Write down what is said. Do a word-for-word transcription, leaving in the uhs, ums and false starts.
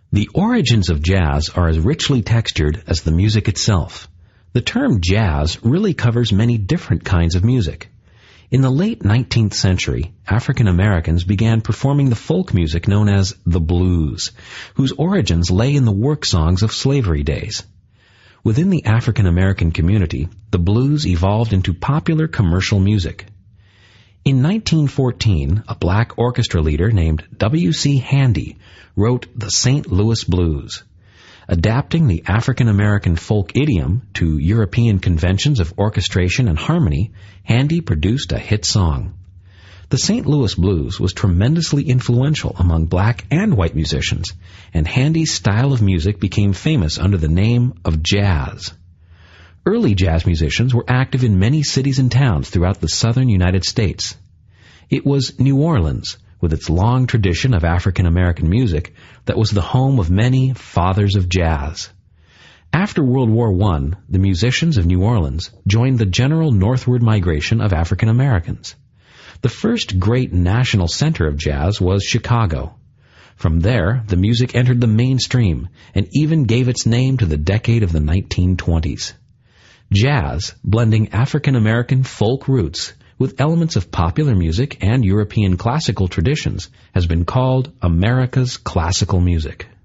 The origins of jazz are as richly textured as the music itself. The term jazz really covers many different kinds of music. In the late nineteenth century, African Americans began performing the folk music known as the blues, whose origins lay in the work songs of slavery days. Within the African American community, the blues evolved into popular commercial music. In nineteen fourteen, a black orchestra leader named W C Handy wrote the Saint Louis Blues. Adapting the African American folk idiom to European conventions of orchestration and harmony, Handy produced a hit song. The Saint Louis Blues was tremendously influential among black and white musicians, and Handy's style of music became famous under the name of jazz. Early jazz musicians were active in many cities and towns throughout the southern United States. It was New Orleans, with its long tradition of African American music, that was the home of many fathers of jazz. After World War One, the musicians of New Orleans joined the general northward migration of African Americans. The first great national center of jazz was Chicago. From there, the music entered the mainstream and even gave its name to the decade of the nineteen twenties. Jazz, blending African American folk roots with elements of popular music and European classical traditions, has been called America's classical music.